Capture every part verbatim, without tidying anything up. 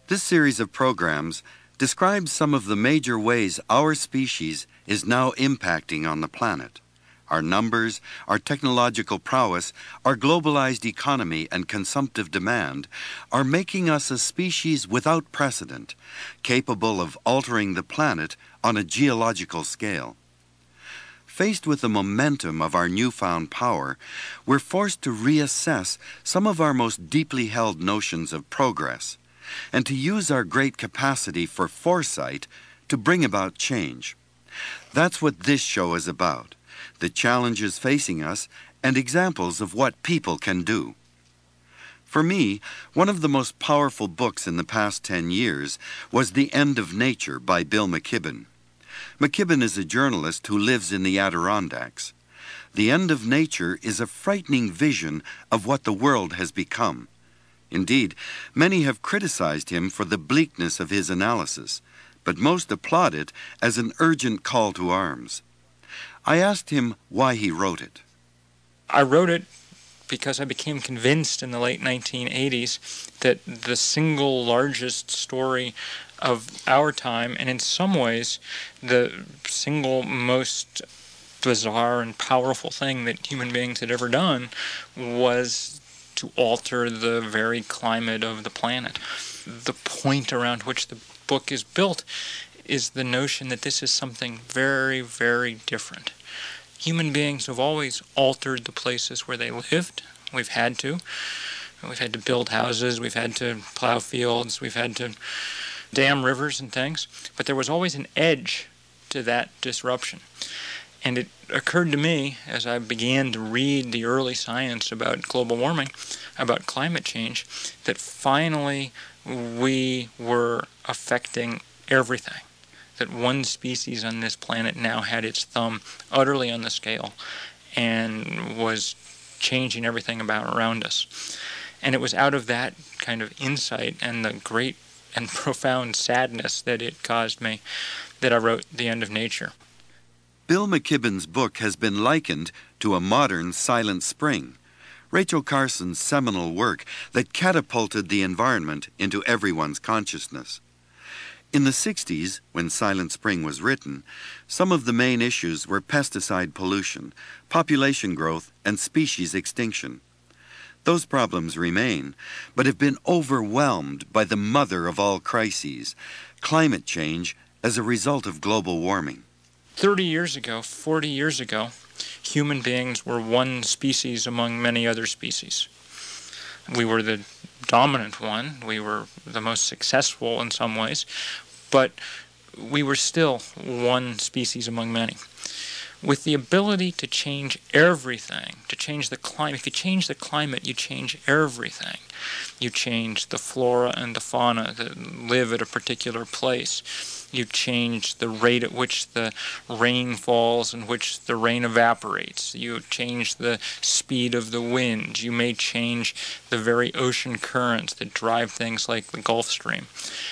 This series of programs describes some of the major ways our species is now impacting on the planet. Our numbers, our technological prowess, our globalized economy and consumptive demand are making us a species without precedent, capable of altering the planet on a geological scale. Faced with the momentum of our newfound power, we're forced to reassess some of our most deeply held notions of progress, and to use our great capacity for foresight to bring about change. That's what this show is about. The challenges facing us, and examples of what people can do. For me, one of the most powerful books in the past ten years was The End of Nature by Bill McKibben. McKibben is a journalist who lives in the Adirondacks. The End of Nature is a frightening vision of what the world has become. Indeed, many have criticized him for the bleakness of his analysis, but most applaud it as an urgent call to arms. I asked him why he wrote it. I wrote it because I became convinced in the late nineteen eighties that the single largest story of our time, and in some ways the single most bizarre and powerful thing that human beings had ever done, was to alter the very climate of the planet. The point around which the book is built is the notion that this is something very, very different. Human beings have always altered the places where they lived. We've had to. We've had to build houses, we've had to plow fields, we've had to dam rivers and things, but there was always an edge to that disruption. And it occurred to me, as I began to read the early science about global warming, about climate change, that finally we were affecting everything. That one species on this planet now had its thumb utterly on the scale and was changing everything about around us. And it was out of that kind of insight and the great and profound sadness that it caused me that I wrote The End of Nature. Bill McKibben's book has been likened to a modern Silent Spring, Rachel Carson's seminal work that catapulted the environment into everyone's consciousness. In the sixties, when Silent Spring was written, some of the main issues were pesticide pollution, population growth, and species extinction. Those problems remain, but have been overwhelmed by the mother of all crises, climate change as a result of global warming. Thirty years ago, forty years ago, human beings were one species among many other species. We were the dominant one, we were the most successful in some ways, but we were still one species among many. With the ability to change everything, to change the climate, if you change the climate, you change everything. You change the flora and the fauna that live at a particular place. You change the rate at which the rain falls and which the rain evaporates. You change the speed of the wind. You may change the very ocean currents that drive things like the Gulf Stream.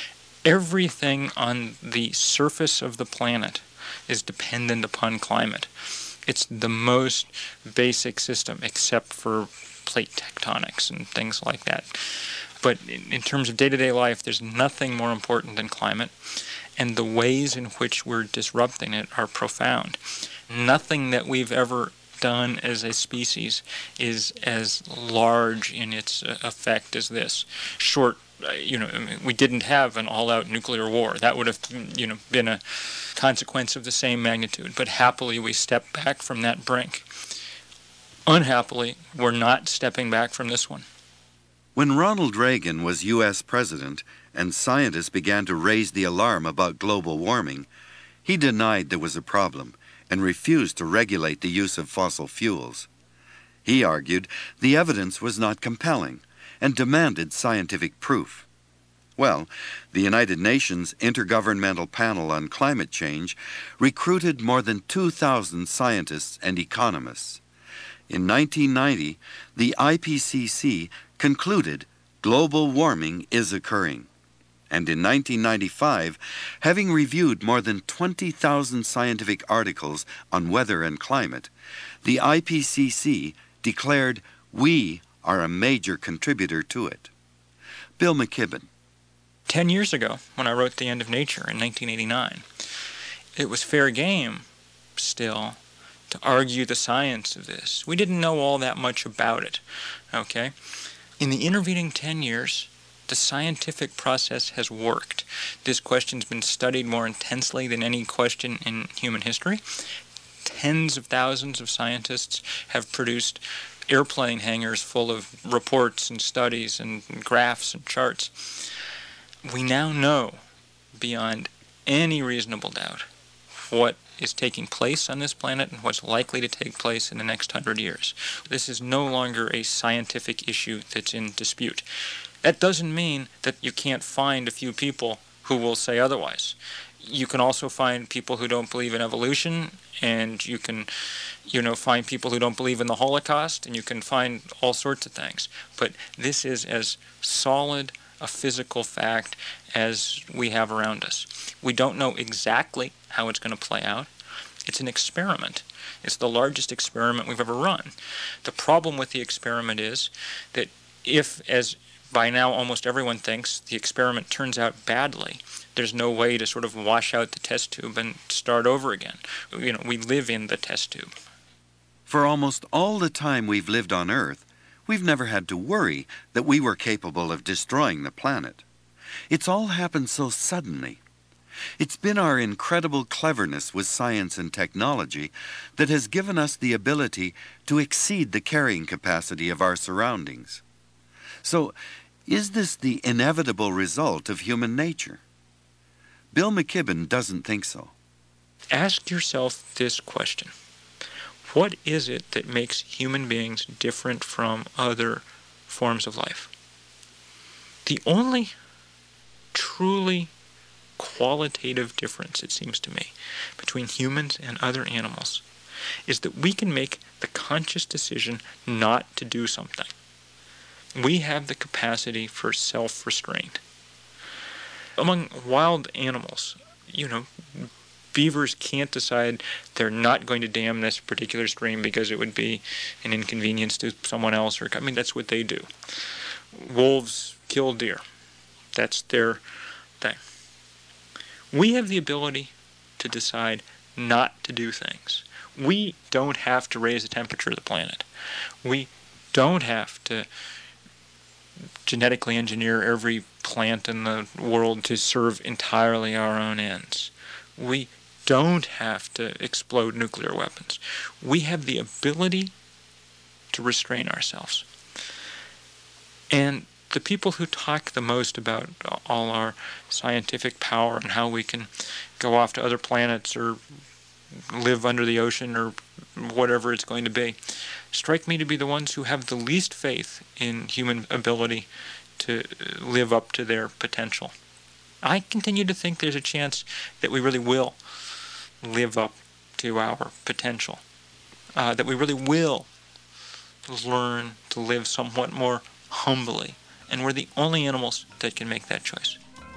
Everything on the surface of the planet is dependent upon climate. It's the most basic system, except for plate tectonics and things like that. But in, in terms of day-to-day life, there's nothing more important than climate, and the ways in which we're disrupting it are profound. Nothing that we've ever done as a species is as large in its uh, effect as this. Short, uh, you know, I mean, we didn't have an all-out nuclear war. That would have, you know, been a consequence of the same magnitude. But happily, we stepped back from that brink. Unhappily, we're not stepping back from this one. When Ronald Reagan was U S president and scientists began to raise the alarm about global warming, he denied there was a problem and refused to regulate the use of fossil fuels. He argued the evidence was not compelling and demanded scientific proof. Well, the United Nations Intergovernmental Panel on Climate Change recruited more than two thousand scientists and economists. In nineteen ninety, the I P C C concluded global warming is occurring. And in nineteen ninety-five, having reviewed more than twenty thousand scientific articles on weather and climate, the I P C C declared we are a major contributor to it. Bill McKibben. Ten years ago, when I wrote The End of Nature in nineteen eighty-nine, it was fair game still to argue the science of this. We didn't know all that much about it, okay? In the intervening ten years, the scientific process has worked. This question's been studied more intensely than any question in human history. Tens of thousands of scientists have produced airplane hangars full of reports and studies and graphs and charts. We now know, beyond any reasonable doubt, what is taking place on this planet and what's likely to take place in the next hundred years. This is no longer a scientific issue that's in dispute. That doesn't mean that you can't find a few people who will say otherwise. You can also find people who don't believe in evolution, and you can, you know, find people who don't believe in the Holocaust, and you can find all sorts of things. But this is as solid a physical fact as we have around us. We don't know exactly how it's going to play out. It's an experiment. It's the largest experiment we've ever run. The problem with the experiment is that if, as by now almost everyone thinks, the experiment turns out badly, there's no way to sort of wash out the test tube and start over again. You know, we live in the test tube. For almost all the time we've lived on Earth, we've never had to worry that we were capable of destroying the planet. It's all happened so suddenly. It's been our incredible cleverness with science and technology that has given us the ability to exceed the carrying capacity of our surroundings. So, is this the inevitable result of human nature? Bill McKibben doesn't think so. Ask yourself this question. What is it that makes human beings different from other forms of life? The only truly qualitative difference, it seems to me, between humans and other animals is that we can make the conscious decision not to do something. We have the capacity for self-restraint. Among wild animals, you know, beavers can't decide they're not going to dam this particular stream because it would be an inconvenience to someone else. Or I mean, that's what they do. Wolves kill deer. That's their thing. We have the ability to decide not to do things. We don't have to raise the temperature of the planet. We don't have to genetically engineer every plant in the world to serve entirely our own ends. We don't have to explode nuclear weapons. We have the ability to restrain ourselves. And the people who talk the most about all our scientific power and how we can go off to other planets or live under the ocean or whatever it's going to be, strike me to be the ones who have the least faith in human ability to live up to their potential. I continue to think there's a chance that we really will live up to our potential, uh, that we really will learn to live somewhat more humbly, and we're the only animals that can make that choice.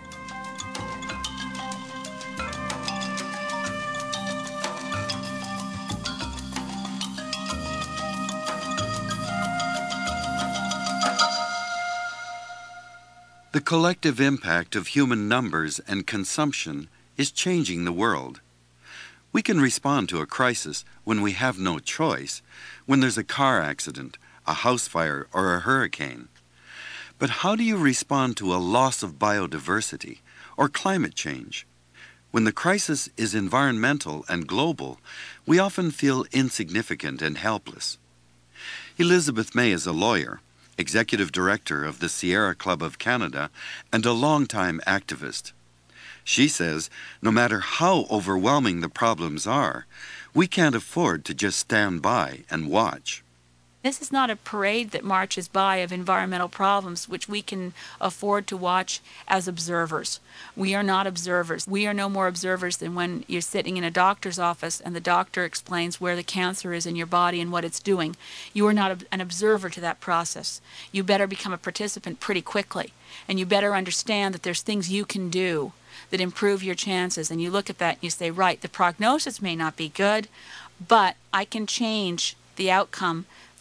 The collective impact of human numbers and consumption is changing the world. We can respond to a crisis when we have no choice, when there's a car accident, a house fire, or a hurricane. But how do you respond to a loss of biodiversity or climate change? When the crisis is environmental and global, we often feel insignificant and helpless. Elizabeth May is a lawyer, executive director of the Sierra Club of Canada, and a longtime activist. She says, no matter how overwhelming the problems are, we can't afford to just stand by and watch. This is not a parade that marches by of environmental problems which we can afford to watch as observers. We are not observers. We are no more observers than when you're sitting in a doctor's office and the doctor explains where the cancer is in your body and what it's doing. You are not an observer to that process. You better become a participant pretty quickly, and you better understand that there's things you can do that improve your chances, and you look at that and you say, right, the prognosis may not be good, but I can change the outcome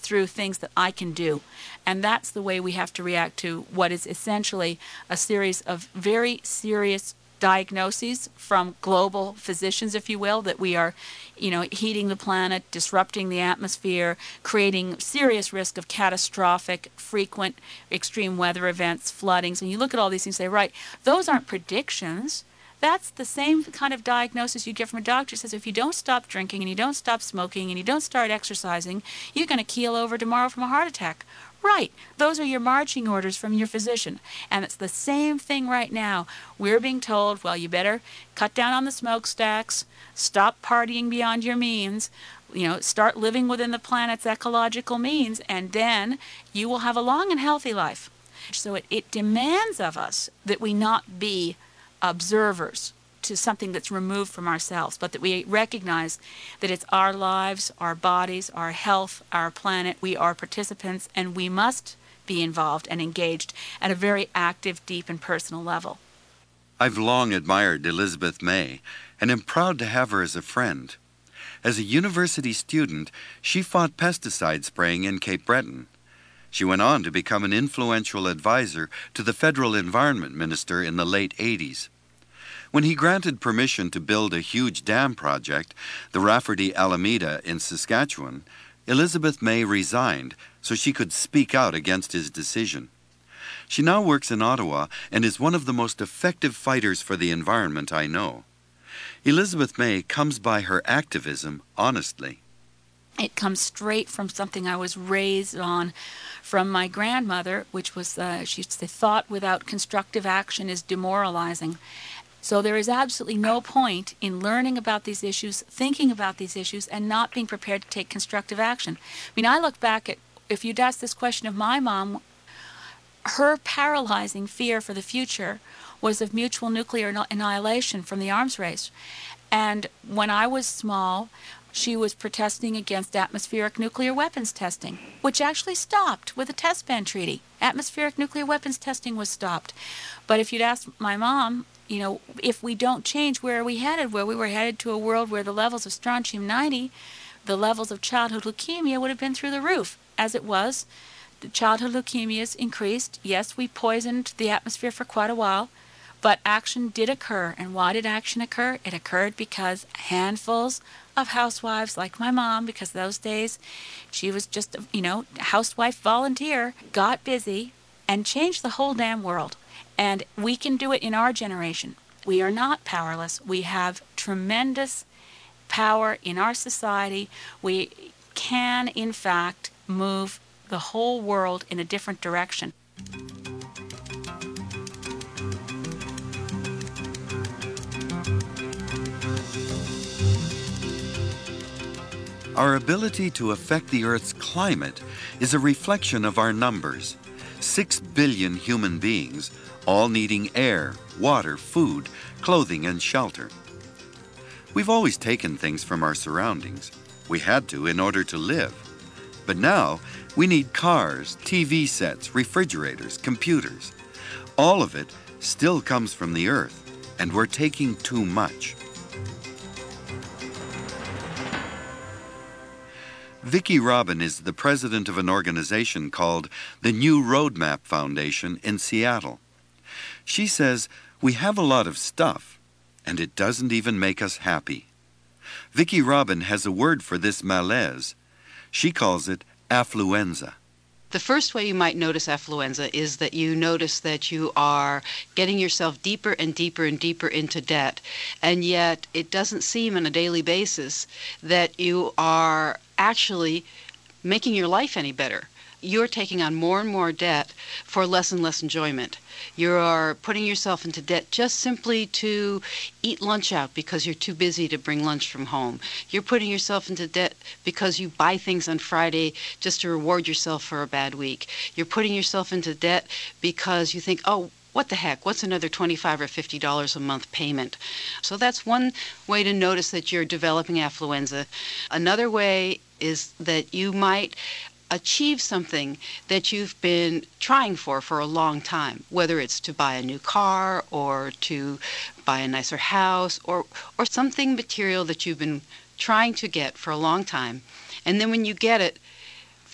through things that I can do. And that's the way we have to react to what is essentially a series of very serious diagnoses from global physicians, if you will, that we are, you know, heating the planet, disrupting the atmosphere, creating serious risk of catastrophic, frequent, extreme weather events, floodings. And you look at all these things and say, right, those aren't predictions. That's the same kind of diagnosis you get from a doctor who says if you don't stop drinking and you don't stop smoking and you don't start exercising, you're going to keel over tomorrow from a heart attack. Right. Those are your marching orders from your physician. And it's the same thing right now. We're being told, well, you better cut down on the smokestacks, stop partying beyond your means, you know, start living within the planet's ecological means, and then you will have a long and healthy life. So it, it demands of us that we not be observers to something that's removed from ourselves, but that we recognize that it's our lives, our bodies, our health, our planet. We are participants, and we must be involved and engaged at a very active, deep, and personal level. I've long admired Elizabeth May and am proud to have her as a friend. As a university student, she fought pesticide spraying in Cape Breton. She went on to become an influential advisor to the federal environment minister in the late eighties. When he granted permission to build a huge dam project, the Rafferty Alameda in Saskatchewan, Elizabeth May resigned so she could speak out against his decision. She now works in Ottawa and is one of the most effective fighters for the environment I know. Elizabeth May comes by her activism honestly. It comes straight from something I was raised on from my grandmother, which was, uh, she used to say, thought without constructive action is demoralizing. So there is absolutely no point in learning about these issues, thinking about these issues, and not being prepared to take constructive action. I mean, I look back at, if you'd asked this question of my mom, her paralyzing fear for the future was of mutual nuclear annihilation from the arms race. And when I was small, she was protesting against atmospheric nuclear weapons testing, which actually stopped with the Test Ban Treaty. Atmospheric nuclear weapons testing was stopped. But if you'd asked my mom, you know, if we don't change, where are we headed? Where we were headed to a world where the levels of strontium ninety, the levels of childhood leukemia would have been through the roof. As it was, the childhood leukemias increased. Yes, we poisoned the atmosphere for quite a while, but action did occur. And why did action occur? It occurred because handfuls of housewives like my mom, because those days she was just a, you know, housewife volunteer, got busy and changed the whole damn world. And we can do it in our generation. We are not powerless. We have tremendous power in our society. We can, in fact, move the whole world in a different direction. Our ability to affect the Earth's climate is a reflection of our numbers. Six billion human beings, all needing air, water, food, clothing, and shelter. We've always taken things from our surroundings. We had to in order to live. But now, we need cars, T V sets, refrigerators, computers. All of it still comes from the Earth, and we're taking too much. Vicki Robin is the president of an organization called the New Roadmap Foundation in Seattle. She says, we have a lot of stuff, and it doesn't even make us happy. Vicki Robin has a word for this malaise. She calls it affluenza. The first way you might notice affluenza is that you notice that you are getting yourself deeper and deeper and deeper into debt, and yet it doesn't seem on a daily basis that you are actually making your life any better. You're taking on more and more debt for less and less enjoyment. You are putting yourself into debt just simply to eat lunch out because you're too busy to bring lunch from home. You're putting yourself into debt because you buy things on Friday just to reward yourself for a bad week. You're putting yourself into debt because you think, oh, what the heck, what's another twenty-five or fifty dollars a month payment? So that's one way to notice that you're developing affluenza. Another way is that you might achieve something that you've been trying for for a long time, whether it's to buy a new car or to buy a nicer house or or something material that you've been trying to get for a long time. And then when you get it,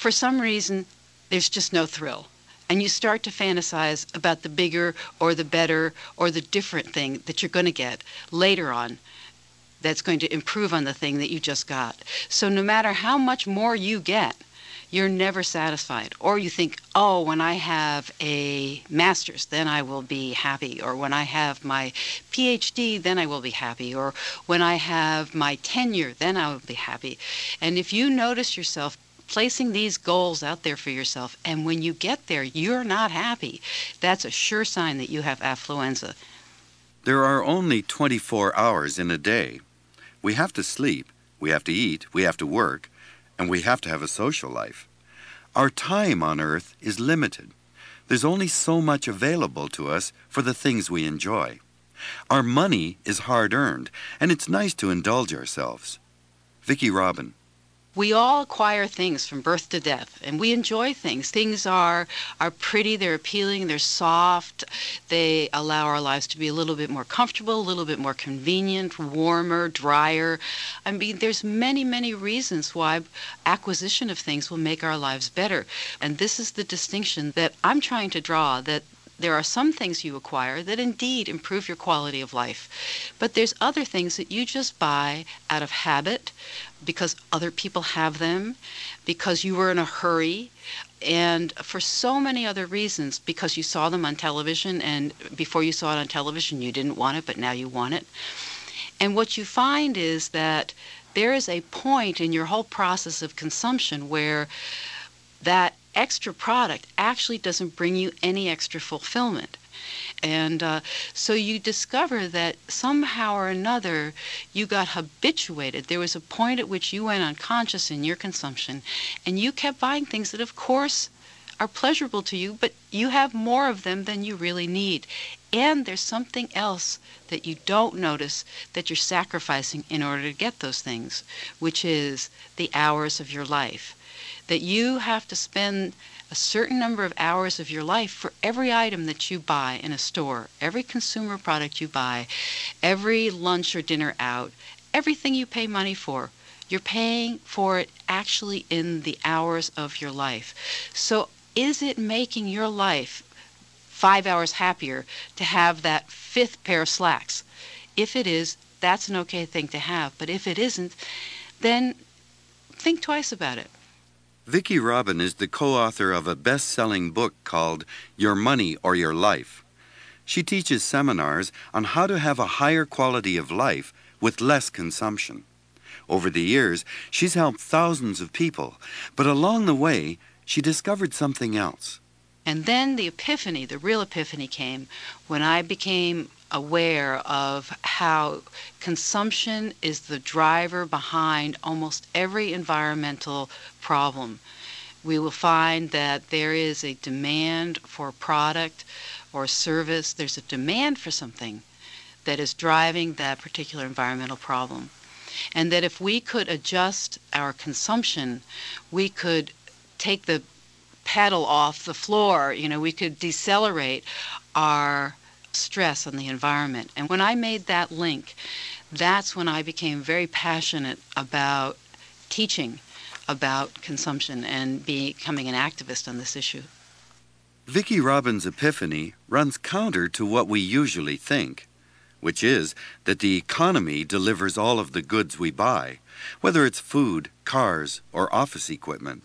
for some reason, there's just no thrill. And you start to fantasize about the bigger or the better or the different thing that you're going to get later on that's going to improve on the thing that you just got. So no matter how much more you get, you're never satisfied. Or you think, oh, when I have a master's, then I will be happy. Or when I have my P H D, then I will be happy. Or when I have my tenure, then I will be happy. And if you notice yourself placing these goals out there for yourself, and when you get there, you're not happy, that's a sure sign that you have affluenza. There are only twenty-four hours in a day. We have to sleep, we have to eat, we have to work, and we have to have a social life. Our time on earth is limited. There's only so much available to us for the things we enjoy. Our money is hard-earned, and it's nice to indulge ourselves. Vicki Robin. We all acquire things from birth to death, and we enjoy things. Things are are pretty, they're appealing, they're soft, they allow our lives to be a little bit more comfortable, a little bit more convenient, warmer, drier. I mean, there's many, many reasons why acquisition of things will make our lives better. And this is the distinction that I'm trying to draw, that there are some things you acquire that indeed improve your quality of life. But there's other things that you just buy out of habit, because other people have them, because you were in a hurry, and for so many other reasons, because you saw them on television, and before you saw it on television you didn't want it, but now you want it. And what you find is that there is a point in your whole process of consumption where that extra product actually doesn't bring you any extra fulfillment. And uh, so you discover that somehow or another you got habituated. There was a point at which you went unconscious in your consumption, and you kept buying things that of course are pleasurable to you, but you have more of them than you really need. And there's something else that you don't notice that you're sacrificing in order to get those things, which is the hours of your life. That you have to spend a certain number of hours of your life for every item that you buy in a store, every consumer product you buy, every lunch or dinner out, everything you pay money for. You're paying for it actually in the hours of your life. So is it making your life five hours happier to have that fifth pair of slacks? If it is, that's an okay thing to have. But if it isn't, then think twice about it. Vicki Robin is the co-author of a best-selling book called Your Money or Your Life. She teaches seminars on how to have a higher quality of life with less consumption. Over the years, she's helped thousands of people, but along the way, she discovered something else. And then the epiphany, the real epiphany came when I became aware of how consumption is the driver behind almost every environmental problem. We will find that there is a demand for a product or service. There's a demand for something that is driving that particular environmental problem. And that if we could adjust our consumption, we could take the pedal off the floor, you know, we could decelerate our stress on the environment. And when I made that link, that's when I became very passionate about teaching about consumption and becoming an activist on this issue. Vicki Robin's epiphany runs counter to what we usually think, which is that the economy delivers all of the goods we buy, whether it's food, cars, or office equipment.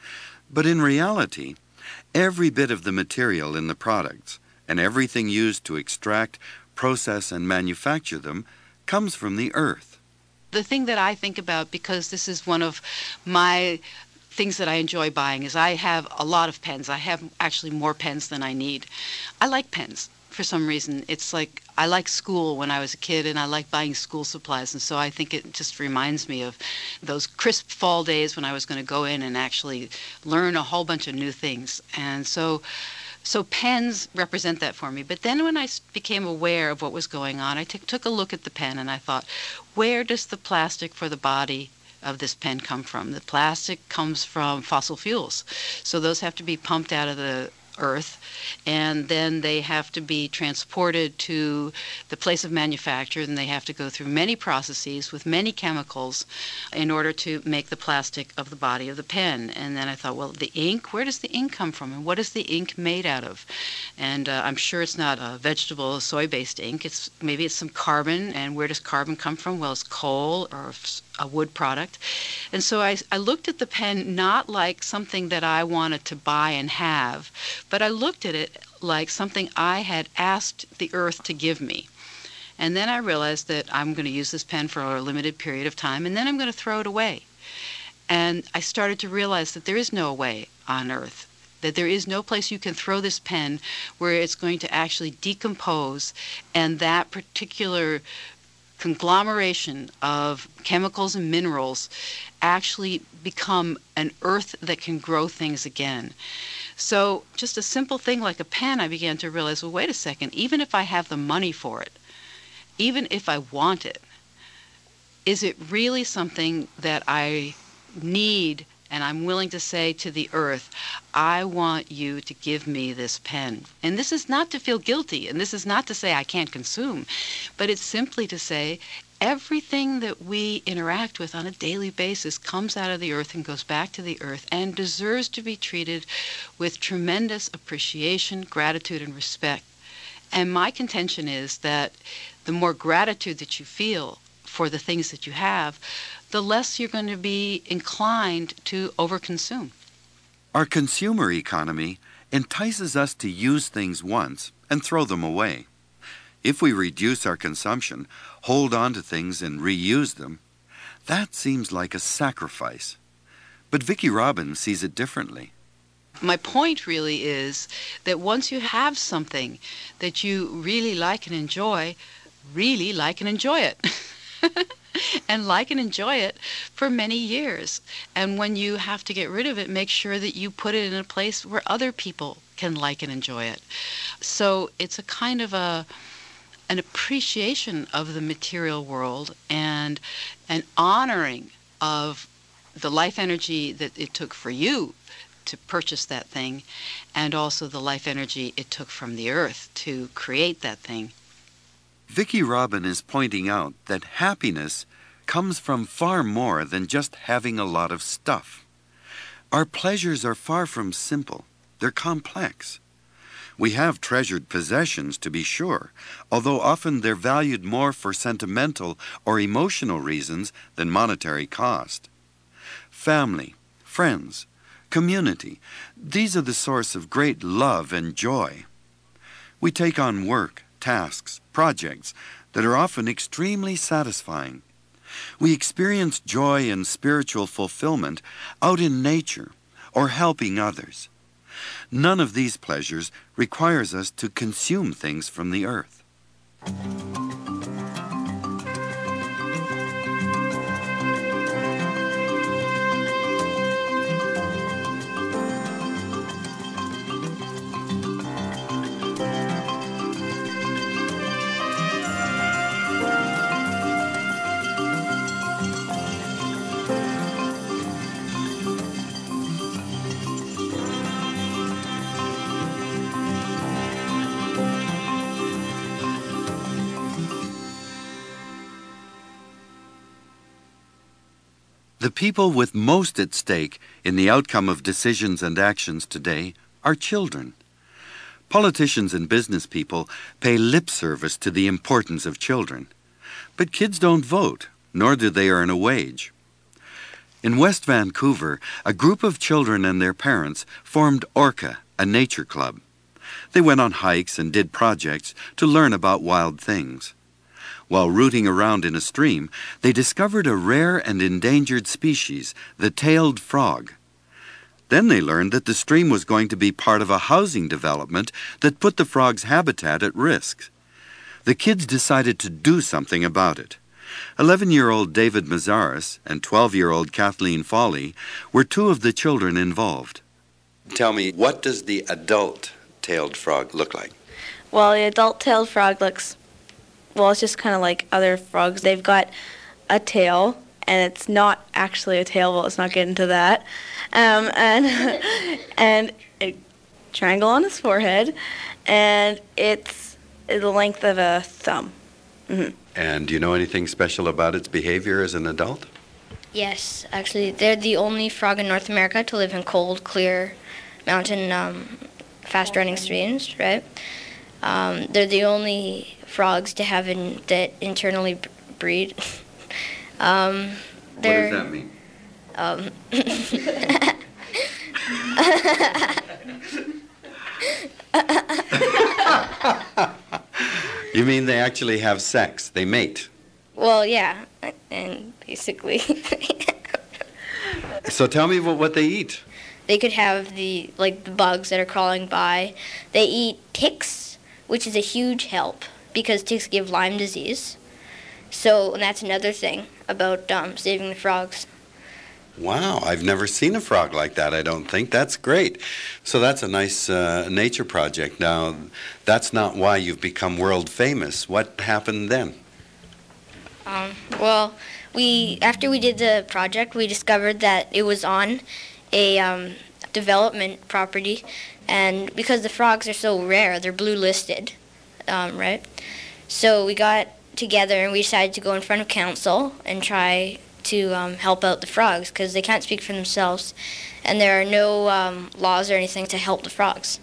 But in reality, every bit of the material in the products and everything used to extract, process, and manufacture them comes from the earth. The thing that I think about, because this is one of my things that I enjoy buying, is I have a lot of pens. I have actually more pens than I need. I like pens for some reason. It's like I like school when I was a kid, and I like buying school supplies, and so I think it just reminds me of those crisp fall days when I was going to go in and actually learn a whole bunch of new things. And so so pens represent that for me. But then when I became aware of what was going on, I t- took a look at the pen and I thought, where does the plastic for the body of this pen come from? The plastic comes from fossil fuels. So those have to be pumped out of the Earth, and then they have to be transported to the place of manufacture, and they have to go through many processes with many chemicals in order to make the plastic of the body of the pen. And then I thought, well, the ink, where does the ink come from, and what is the ink made out of? And uh, I'm sure it's not a vegetable, soy-based ink. It's maybe it's some carbon, and where does carbon come from? Well, it's coal or a wood product. And so I, I looked at the pen not like something that I wanted to buy and have, but I looked at it like something I had asked the earth to give me. And then I realized that I'm going to use this pen for a limited period of time, and then I'm going to throw it away. And I started to realize that there is no way on earth, that there is no place you can throw this pen where it's going to actually decompose, and that particular conglomeration of chemicals and minerals actually become an earth that can grow things again. So just a simple thing like a pen, I began to realize, well, wait a second, even if I have the money for it, even if I want it, is it really something that I need? And I'm willing to say to the earth, I want you to give me this pen. And this is not to feel guilty, and this is not to say I can't consume, but it's simply to say everything that we interact with on a daily basis comes out of the earth and goes back to the earth and deserves to be treated with tremendous appreciation, gratitude, and respect. And my contention is that the more gratitude that you feel for the things that you have, the less you're going to be inclined to overconsume. Our consumer economy entices us to use things once and throw them away. If we reduce our consumption, hold on to things and reuse them, that seems like a sacrifice. But Vicki Robin sees it differently. My point really is that once you have something that you really like and enjoy, really like and enjoy it. And like and enjoy it for many years. And when you have to get rid of it, make sure that you put it in a place where other people can like and enjoy it. So it's a kind of a an appreciation of the material world and an honoring of the life energy that it took for you to purchase that thing, and also the life energy it took from the earth to create that thing. Vicki Robin is pointing out that happiness comes from far more than just having a lot of stuff. Our pleasures are far from simple. They're complex. We have treasured possessions, to be sure, although often they're valued more for sentimental or emotional reasons than monetary cost. Family, friends, community, these are the source of great love and joy. We take on work, tasks, projects that are often extremely satisfying. We experience joy and spiritual fulfillment out in nature or helping others. None of these pleasures requires us to consume things from the earth. The people with most at stake in the outcome of decisions and actions today are children. Politicians and business people pay lip service to the importance of children. But kids don't vote, nor do they earn a wage. In West Vancouver, a group of children and their parents formed Orca, a nature club. They went on hikes and did projects to learn about wild things. While rooting around in a stream, they discovered a rare and endangered species, the tailed frog. Then they learned that the stream was going to be part of a housing development that put the frog's habitat at risk. The kids decided to do something about it. eleven-year-old David Mazaris and twelve-year-old Kathleen Foley were two of the children involved. Tell me, what does the adult tailed frog look like? Well, the adult tailed frog looks, well, it's just kind of like other frogs. They've got a tail, and it's not actually a tail. Well, let's not get into that. Um, and and it triangle on his forehead, and it's the length of a thumb. Mm-hmm. And do you know anything special about its behavior as an adult? Yes, actually, they're the only frog in North America to live in cold, clear, mountain, um, fast-running streams, right? Um, they're the only frogs to have in, that internally b- breed. um, What does that mean? Um, You mean they actually have sex? They mate? well, yeah, and basically So tell me what, what they eat. they could have the like the bugs that are crawling by. They eat ticks, which is a huge help because ticks give Lyme disease. So and that's another thing about um, saving the frogs. Wow, I've never seen a frog like that, I don't think. That's great. So that's a nice uh, nature project. Now, that's not why you've become world famous. What happened then? Um, well, we after we did the project, we discovered that it was on a um, development property, and because the frogs are so rare, they're blue listed, um, right? So we got together and we decided to go in front of council and try to um, help out the frogs because they can't speak for themselves, and there are no um, laws or anything to help the frogs.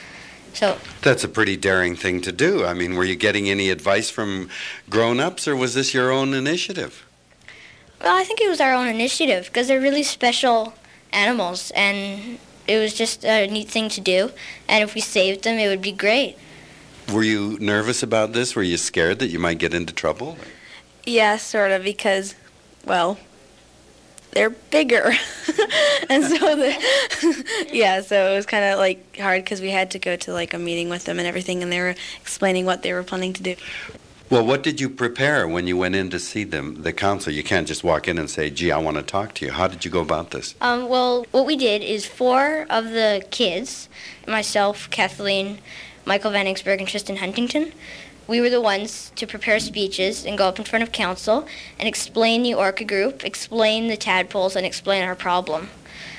So That's a pretty daring thing to do. I mean, were you getting any advice from grown-ups, or was this your own initiative? Well, I think it was our own initiative because they're really special animals, and it was just a neat thing to do. And if we saved them, it would be great. Were you nervous about this? Were you scared that you might get into trouble? Yeah, sort of, because, well, they're bigger. And so, the, yeah, so it was kind of, like, hard because we had to go to, like, a meeting with them and everything, and they were explaining what they were planning to do. Well, what did you prepare when you went in to see them, the council? You can't just walk in and say, gee, I want to talk to you. How did you go about this? Um, well, what we did is four of the kids, myself, Kathleen, Michael Van Ingsberg, and Tristan Huntington, we were the ones to prepare speeches and go up in front of council and explain the orca group, explain the tadpoles, and explain our problem.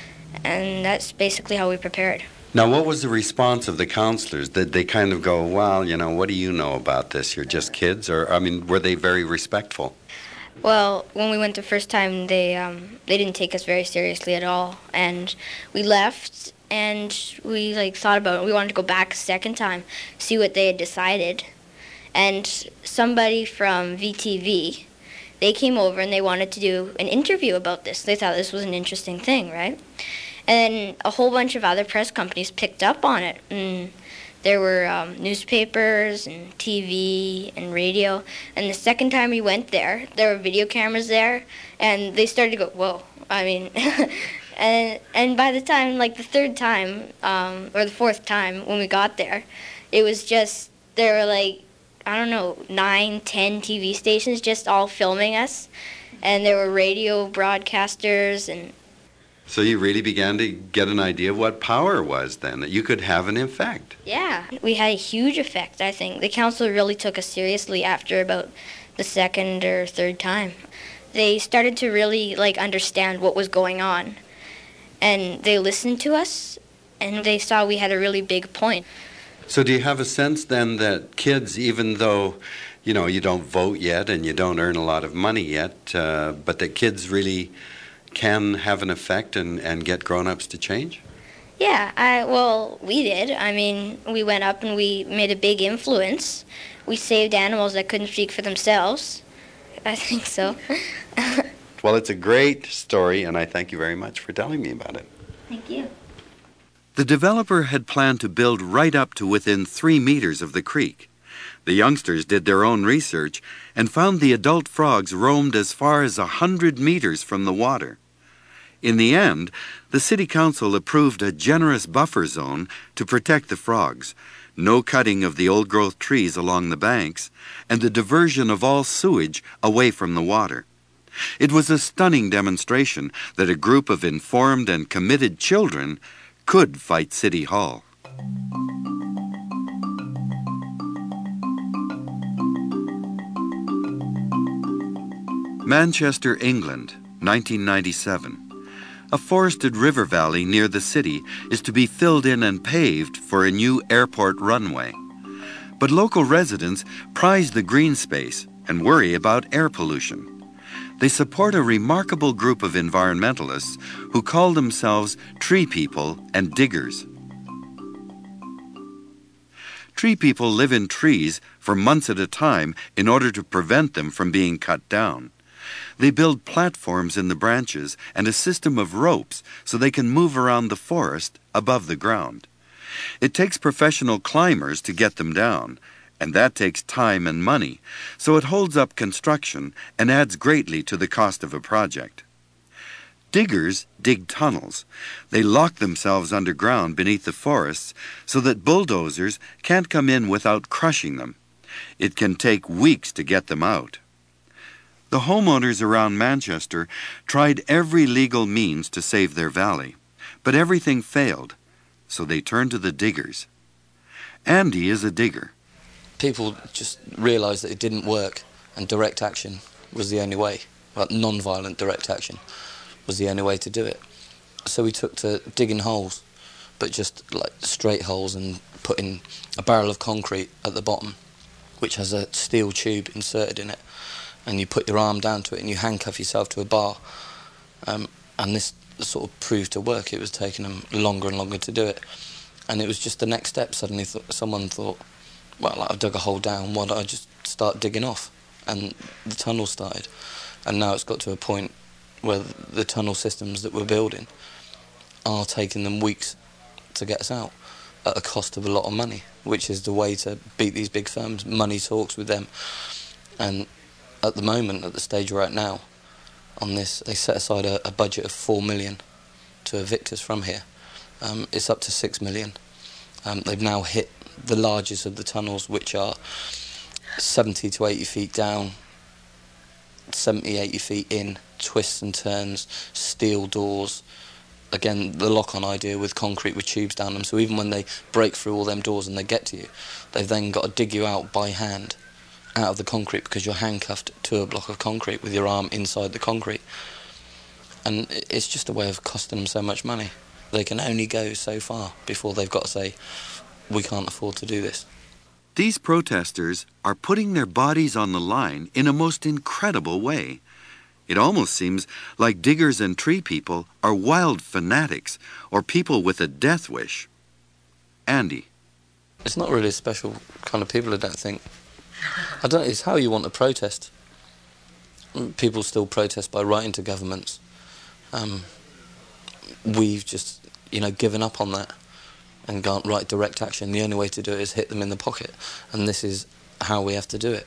And that's basically how we prepared. Now, what was the response of the counselors? Did they kind of go, well, you know, what do you know about this? You're just kids? Or, I mean, were they very respectful? Well, when we went the first time, they um, they didn't take us very seriously at all. And we left, and we, like, thought about it. We wanted to go back a second time, see what they had decided. And somebody from V T V, they came over and they wanted to do an interview about this. They thought this was an interesting thing, right? And a whole bunch of other press companies picked up on it. And there were um, newspapers and T V and radio. And the second time we went there, there were video cameras there, and they started to go, whoa. I mean, and and by the time, like the third time, um, or the fourth time when we got there, it was just, there were like, I don't know, nine, ten T V stations just all filming us. And there were radio broadcasters. And So you really began to get an idea of what power was then, that you could have an effect. yeah, we had a huge effect, I think. The council really took us seriously after about the second or third time. They started to really, like, understand what was going on. And they listened to us, and they saw we had a really big point. So do you have a sense then that kids, even though, you know, you don't vote yet and you don't earn a lot of money yet, uh, but that kids really can have an effect and, and get grown-ups to change? Yeah, I, well, we did. I mean, we went up and we made a big influence. We saved animals that couldn't speak for themselves. I think so. Well, it's a great story, and I thank you very much for telling me about it. Thank you. The developer had planned to build right up to within three meters of the creek. The youngsters did their own research and found the adult frogs roamed as far as a hundred meters from the water. In the end, the city council approved a generous buffer zone to protect the frogs, no cutting of the old-growth trees along the banks, and the diversion of all sewage away from the water. It was a stunning demonstration that a group of informed and committed children could fight City Hall. Manchester, England, nineteen ninety-seven. A forested river valley near the city is to be filled in and paved for a new airport runway. But local residents prize the green space and worry about air pollution. They support a remarkable group of environmentalists who call themselves tree people and diggers. Tree people live in trees for months at a time in order to prevent them from being cut down. They build platforms in the branches and a system of ropes so they can move around the forest above the ground. It takes professional climbers to get them down, and that takes time and money, so it holds up construction and adds greatly to the cost of a project. Diggers dig tunnels. They lock themselves underground beneath the forests so that bulldozers can't come in without crushing them. It can take weeks to get them out. The homeowners around Manchester tried every legal means to save their valley, but everything failed, so they turned to the diggers. Andy is a digger. People just realised that it didn't work, and direct action was the only way. Like non-violent direct action was the only way to do it. So we took to digging holes, but just like straight holes, and putting a barrel of concrete at the bottom, which has a steel tube inserted in it. And you put your arm down to it and you handcuff yourself to a bar. Um, and this sort of proved to work. It was taking them longer and longer to do it. And it was just the next step. Suddenly th someone thought, well, I've dug a hole down, why don't I just start digging off? And the tunnel started. And now it's got to a point where the tunnel systems that we're building are taking them weeks to get us out at a cost of a lot of money, which is the way to beat these big firms. Money talks with them. And at the moment, at the stage we're at now, on this, they set aside a, a budget of four million to evict us from here. Um, it's up to six million. Um, they've now hit the largest of the tunnels, which are seventy to eighty feet down, seventy, eighty feet in, twists and turns, steel doors. Again, the lock-on idea with concrete with tubes down them, so even when they break through all them doors and they get to you, they've then got to dig you out by hand out of the concrete, because you're handcuffed to a block of concrete with your arm inside the concrete. And it's just a way of costing them so much money. They can only go so far before they've got to say, we can't afford to do this. These protesters are putting their bodies on the line in a most incredible way. It almost seems like diggers and tree people are wild fanatics or people with a death wish. Andy. It's not really a special kind of people, I don't think. I don't know, it's how you want to protest. People still protest by writing to governments. Um, we've just, you know, given up on that and can't write direct action. The only way to do it is hit them in the pocket, and this is how we have to do it.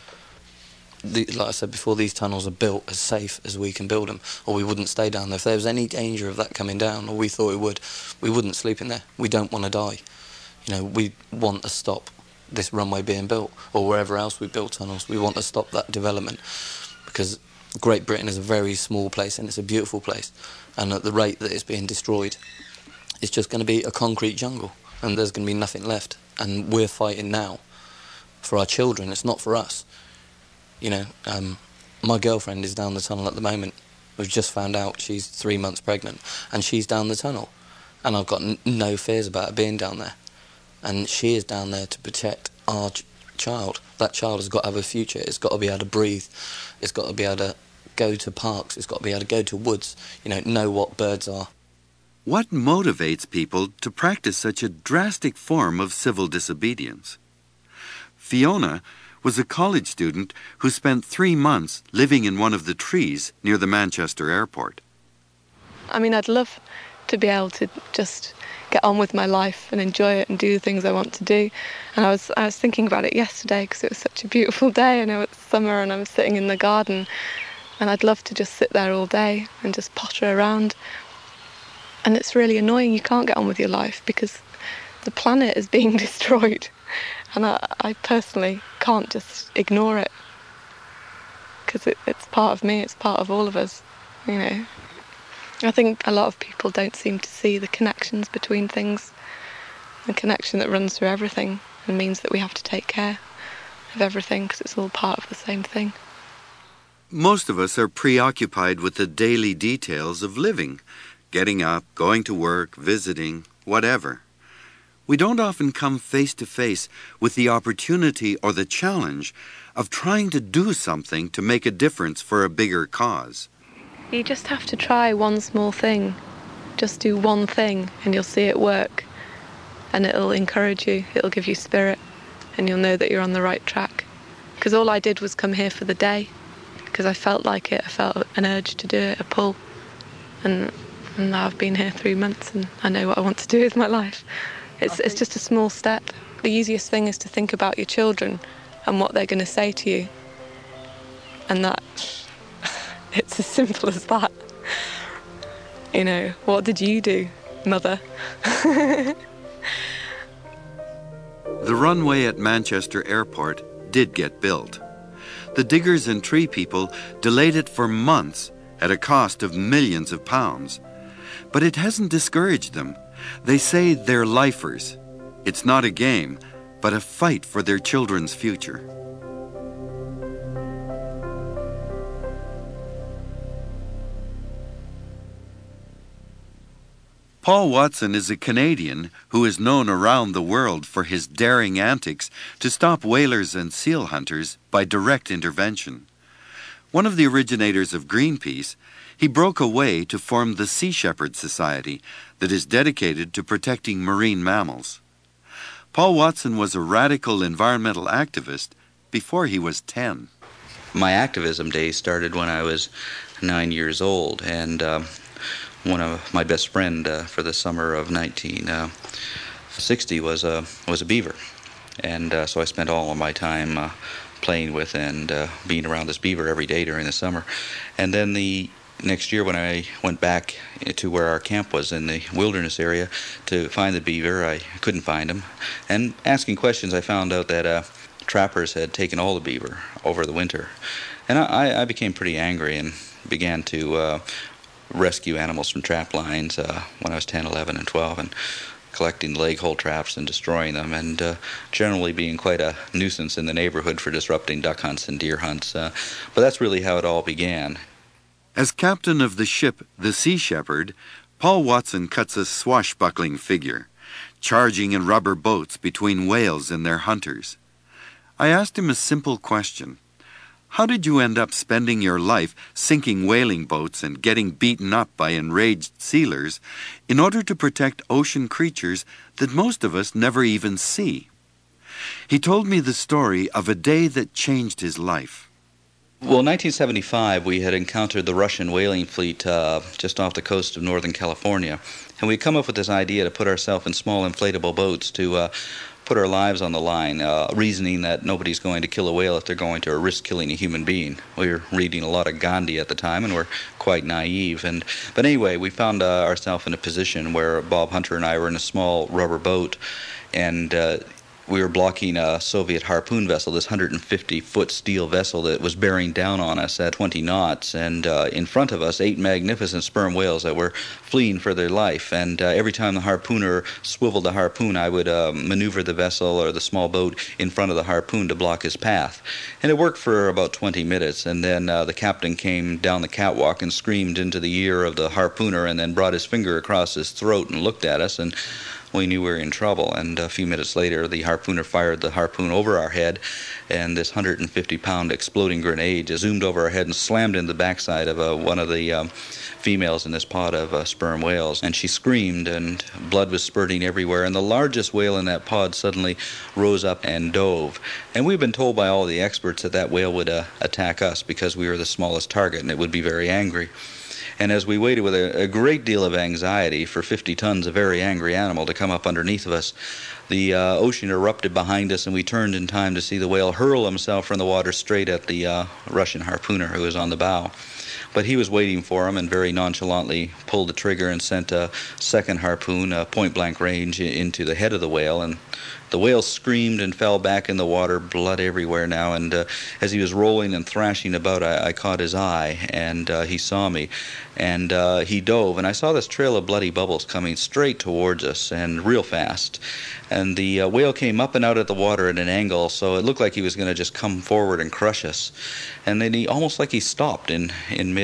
The, like I said before, these tunnels are built as safe as we can build them, or we wouldn't stay down there. If there was any danger of that coming down, or we thought it would, we wouldn't sleep in there. We don't want to die. You know, we want to stop this runway being built, or wherever else we build tunnels. We want to stop that development, because Great Britain is a very small place and it's a beautiful place, and at the rate that it's being destroyed, it's just going to be a concrete jungle and there's going to be nothing left. And we're fighting now for our children, it's not for us. You know, um, my girlfriend is down the tunnel at the moment. We've just found out she's three months pregnant and she's down the tunnel, and I've got n no fears about her being down there. And she is down there to protect our ch child. That child has got to have a future. It's got to be able to breathe. It's got to be able to go to parks. It's got to be able to go to woods, you know, know what birds are. What motivates people to practice such a drastic form of civil disobedience? Fiona was a college student who spent three months living in one of the trees near the Manchester airport. I mean, I'd love to be able to just get on with my life and enjoy it and do the things I want to do. And I was I was thinking about it yesterday because it was such a beautiful day. I know it's summer and I was sitting in the garden, and I'd love to just sit there all day and just potter around. And it's really annoying. You can't get on with your life because the planet is being destroyed, and I, I personally can't just ignore it because it, it's part of me. It's part of all of us, you know. I think a lot of people don't seem to see the connections between things, the connection that runs through everything, and means that we have to take care of everything because it's all part of the same thing. Most of us are preoccupied with the daily details of living, getting up, going to work, visiting, whatever. We don't often come face to face with the opportunity or the challenge of trying to do something to make a difference for a bigger cause. You just have to try one small thing. Just do one thing and you'll see it work. And it'll encourage you, it'll give you spirit, and you'll know that you're on the right track. Because all I did was come here for the day, because I felt like it, I felt an urge to do it, a pull. And, and now I've been here three months and I know what I want to do with my life. It's, it's just a small step. The easiest thing is to think about your children and what they're going to say to you. And that, it's as simple as that. You know, what did you do, Mother? The runway at Manchester Airport did get built. The diggers and tree people delayed it for months at a cost of millions of pounds. But it hasn't discouraged them. They say they're lifers. It's not a game, but a fight for their children's future. Paul Watson is a Canadian who is known around the world for his daring antics to stop whalers and seal hunters by direct intervention. One of the originators of Greenpeace, he broke away to form the Sea Shepherd Society that is dedicated to protecting marine mammals. Paul Watson was a radical environmental activist before he was ten. My activism days started when I was nine years old, and um, one of my best friend uh, for the summer of nineteen sixty was a was a beaver, and uh, so I spent all of my time uh, playing with and uh, being around this beaver every day during the summer. And then the next year, when I went back to where our camp was in the wilderness area to find the beaver, I couldn't find him. And asking questions, I found out that uh, trappers had taken all the beaver over the winter, and I, I became pretty angry and began to Uh, rescue animals from trap lines uh, when I was ten, eleven, and twelve, and collecting leg hole traps and destroying them, and uh, generally being quite a nuisance in the neighborhood for disrupting duck hunts and deer hunts. Uh, but that's really how it all began. As captain of the ship, the Sea Shepherd, Paul Watson cuts a swashbuckling figure, charging in rubber boats between whales and their hunters. I asked him a simple question. How did you end up spending your life sinking whaling boats and getting beaten up by enraged sealers in order to protect ocean creatures that most of us never even see? He told me the story of a day that changed his life. Well, in nineteen seventy-five, we had encountered the Russian whaling fleet uh, just off the coast of Northern California, and we'd come up with this idea to put ourselves in small inflatable boats to uh, put our lives on the line, uh, reasoning that nobody's going to kill a whale if they're going to risk killing a human being. We were reading a lot of Gandhi at the time, and we're quite naive. And but anyway, we found uh, ourselves in a position where Bob Hunter and I were in a small rubber boat, and uh, we were blocking a Soviet harpoon vessel, this one hundred fifty foot steel vessel that was bearing down on us at twenty knots. And uh, in front of us, eight magnificent sperm whales that were fleeing for their life. And uh, every time the harpooner swiveled the harpoon, I would uh, maneuver the vessel or the small boat in front of the harpoon to block his path. And it worked for about twenty minutes. And then uh, the captain came down the catwalk and screamed into the ear of the harpooner and then brought his finger across his throat and looked at us. And we knew we were in trouble, and a few minutes later the harpooner fired the harpoon over our head, and this one hundred fifty pound exploding grenade just zoomed over our head and slammed in the backside of uh, one of the um, females in this pod of uh, sperm whales, and she screamed, and blood was spurting everywhere, and the largest whale in that pod suddenly rose up and dove. And we've been told by all the experts that that whale would uh, attack us because we were the smallest target, and it would be very angry. And as we waited with a, a great deal of anxiety for fifty tons of very angry animal to come up underneath of us, the uh, ocean erupted behind us, and we turned in time to see the whale hurl himself from the water straight at the uh, Russian harpooner who was on the bow. But he was waiting for him and very nonchalantly pulled the trigger and sent a second harpoon, uh, point-blank range, into the head of the whale. And the whale screamed and fell back in the water, blood everywhere now. And uh, as he was rolling and thrashing about, I, I caught his eye, and uh, he saw me. And uh, he dove, and I saw this trail of bloody bubbles coming straight towards us, and real fast. And the uh, whale came up and out of the water at an angle, so it looked like he was going to just come forward and crush us. And then he, almost like he stopped in, in mid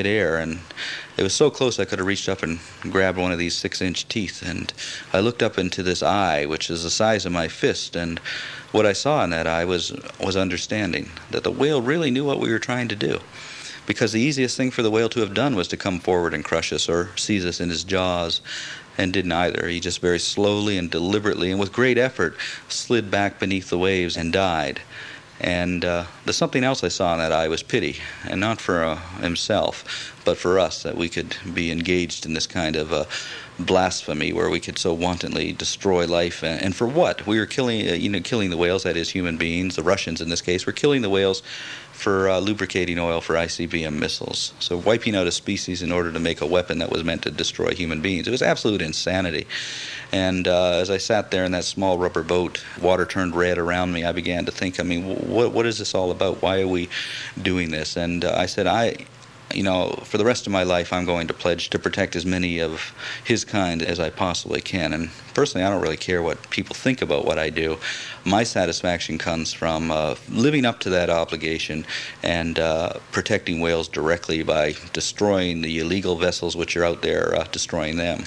midair, and it was so close I could have reached up and grabbed one of these six-inch teeth. And I looked up into this eye, which is the size of my fist, and what I saw in that eye was was understanding that the whale really knew what we were trying to do. Because the easiest thing for the whale to have done was to come forward and crush us or seize us in his jaws, and didn't either. He just very slowly and deliberately and with great effort slid back beneath the waves and died. And uh, the something else I saw in that eye was pity, and not for uh, himself, but for us, that we could be engaged in this kind of uh, blasphemy where we could so wantonly destroy life. And, and for what? We were killing, uh, you know, killing the whales, that is human beings, the Russians in this case, were killing the whales for uh, lubricating oil for I C B M missiles. So wiping out a species in order to make a weapon that was meant to destroy human beings. It was absolute insanity. And uh, as I sat there in that small rubber boat, water turned red around me, I began to think, I mean, what what is this all about? Why are we doing this? And uh, I said, I... You know, for the rest of my life, I'm going to pledge to protect as many of his kind as I possibly can. And personally, I don't really care what people think about what I do. My satisfaction comes from uh, living up to that obligation and uh, protecting whales directly by destroying the illegal vessels which are out there, uh, destroying them.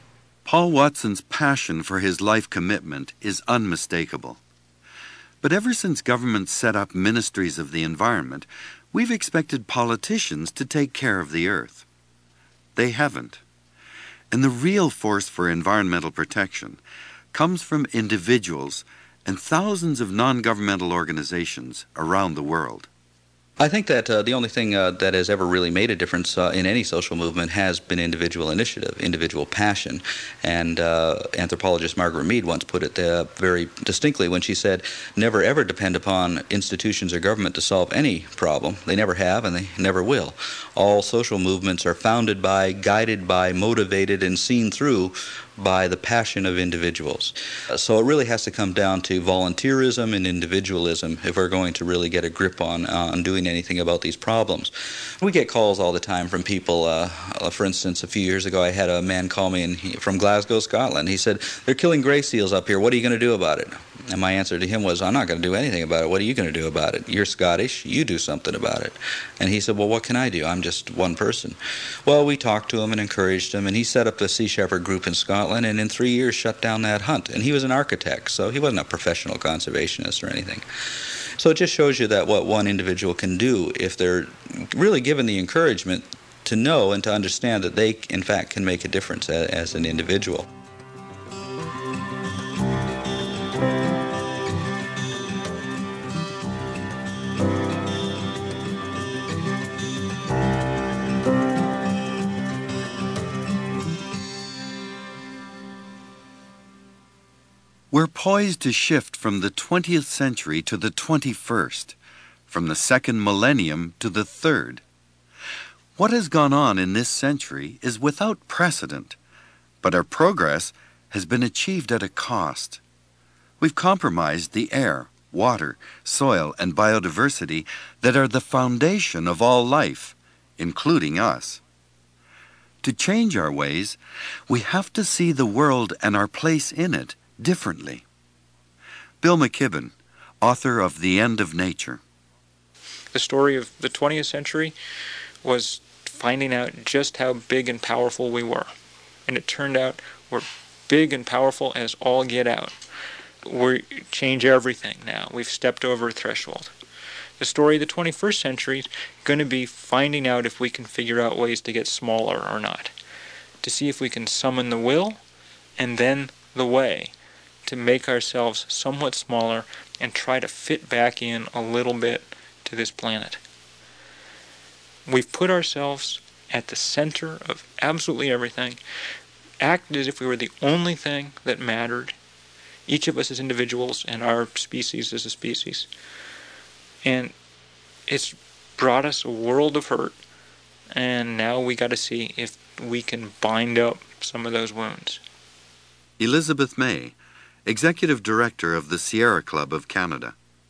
Paul Watson's passion for his life commitment is unmistakable. But ever since governments set up ministries of the environment, we've expected politicians to take care of the earth. They haven't. And the real force for environmental protection comes from individuals and thousands of non-governmental organizations around the world. I think that uh, the only thing uh, that has ever really made a difference uh, in any social movement has been individual initiative, individual passion. And uh, anthropologist Margaret Mead once put it uh, very distinctly when she said, never ever depend upon institutions or government to solve any problem. They never have and they never will. All social movements are founded by, guided by, motivated, and seen through by the passion of individuals. Uh, so it really has to come down to volunteerism and individualism if we're going to really get a grip on, uh, on doing anything about these problems. We get calls all the time from people. Uh, for instance, a few years ago I had a man call me and he, from Glasgow, Scotland. He said, they're killing gray seals up here. What are you going to do about it? And my answer to him was, I'm not going to do anything about it. What are you going to do about it? You're Scottish. You do something about it. And he said, well, what can I do? I'm just one person. Well, we talked to him and encouraged him, and he set up the Sea Shepherd group in Scotland, and in three years shut down that hunt. And he was an architect, so he wasn't a professional conservationist or anything. So it just shows you that what one individual can do if they're really given the encouragement to know and to understand that they, in fact, can make a difference as, as an individual. We're poised to shift from the twentieth century to the twenty-first, from the second millennium to the third. What has gone on in this century is without precedent, but our progress has been achieved at a cost. We've compromised the air, water, soil, and biodiversity that are the foundation of all life, including us. To change our ways, we have to see the world and our place in it differently. Bill McKibben, author of The End of Nature. The story of the twentieth century was finding out just how big and powerful we were. And it turned out we're big and powerful as all get out. We change everything now. We've stepped over a threshold. The story of the twenty-first century is going to be finding out if we can figure out ways to get smaller or not. To see if we can summon the will and then the way to make ourselves somewhat smaller and try to fit back in a little bit to this planet. We've put ourselves at the center of absolutely everything, acted as if we were the only thing that mattered, each of us as individuals and our species as a species. And it's brought us a world of hurt, and now we got to see if we can bind up some of those wounds. Elizabeth May, Executive Director of the Sierra Club of Canada.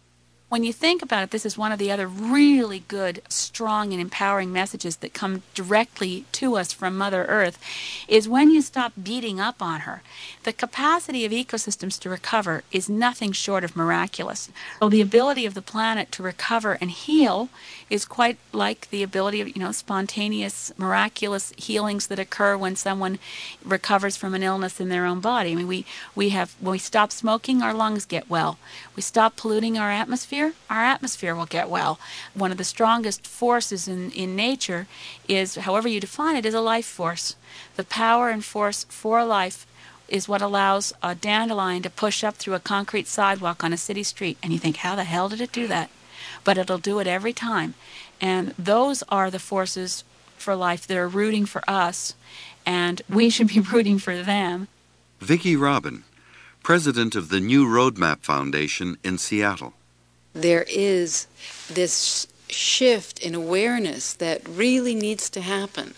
When you think about it, this is one of the other really good, strong, and empowering messages that come directly to us from Mother Earth, is when you stop beating up on her. The capacity of ecosystems to recover is nothing short of miraculous. So the ability of the planet to recover and heal is quite like the ability of, you know, spontaneous, miraculous healings that occur when someone recovers from an illness in their own body. I mean, we, we have, when we stop smoking, our lungs get well. We stop polluting our atmosphere, our atmosphere will get well. One of the strongest forces in, in nature is, however you define it, is a life force. The power and force for life is what allows a dandelion to push up through a concrete sidewalk on a city street. And you think, how the hell did it do that? But it'll do it every time. And those are the forces for life that are rooting for us, and we should be rooting for them. Vicki Robin, president of the New Roadmap Foundation in Seattle. There is this shift in awareness that really needs to happen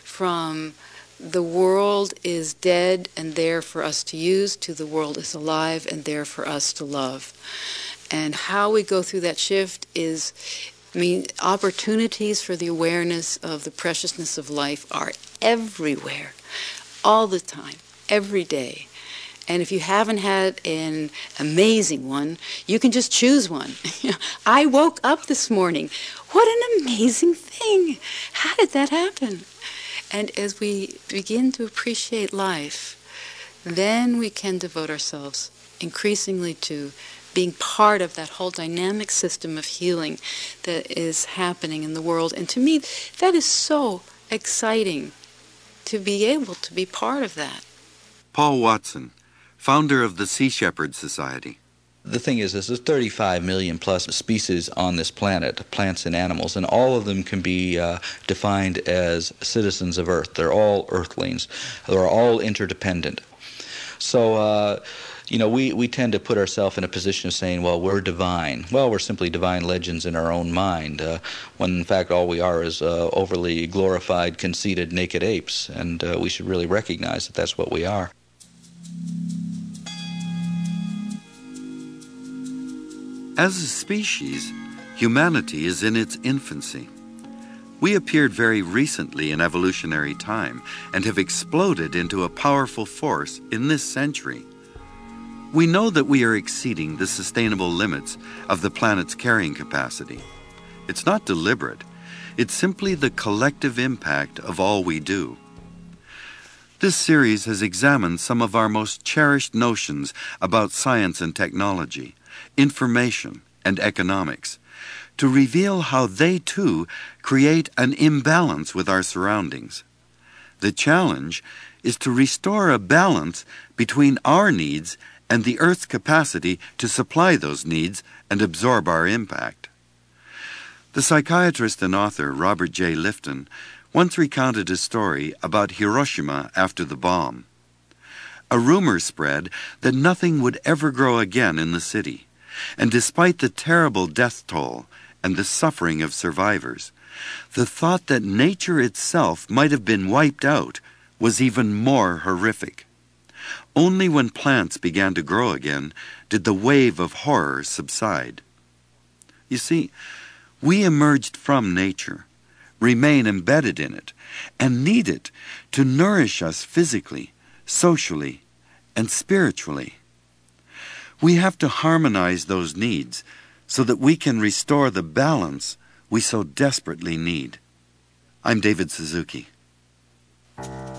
from the world is dead and there for us to use to the world is alive and there for us to love. And how we go through that shift is, I mean, opportunities for the awareness of the preciousness of life are everywhere, all the time, every day. And if you haven't had an amazing one, you can just choose one. I woke up this morning. What an amazing thing. How did that happen? And as we begin to appreciate life, then we can devote ourselves increasingly to being part of that whole dynamic system of healing that is happening in the world. And to me, that is so exciting to be able to be part of that. Paul Watson, founder of the Sea Shepherd Society. The thing is, there's thirty-five million plus species on this planet, plants and animals, and all of them can be uh, defined as citizens of Earth. They're all Earthlings. They're all interdependent. So, uh, you know, we, we tend to put ourselves in a position of saying, well, we're divine. Well, we're simply divine legends in our own mind, uh, when in fact all we are is uh, overly glorified, conceited, naked apes, and uh, we should really recognize that that's what we are. As a species, humanity is in its infancy. We appeared very recently in evolutionary time and have exploded into a powerful force in this century. We know that we are exceeding the sustainable limits of the planet's carrying capacity. It's not deliberate. It's simply the collective impact of all we do. This series has examined some of our most cherished notions about science and technology, information, and economics, to reveal how they, too, create an imbalance with our surroundings. The challenge is to restore a balance between our needs and the Earth's capacity to supply those needs and absorb our impact. The psychiatrist and author Robert J. Lifton once recounted a story about Hiroshima after the bomb. A rumor spread that nothing would ever grow again in the city, and despite the terrible death toll and the suffering of survivors, the thought that nature itself might have been wiped out was even more horrific. Only when plants began to grow again did the wave of horror subside. You see, we emerged from nature, remain embedded in it, and need it to nourish us physically, socially, and spiritually. We have to harmonize those needs so that we can restore the balance we so desperately need. I'm David Suzuki.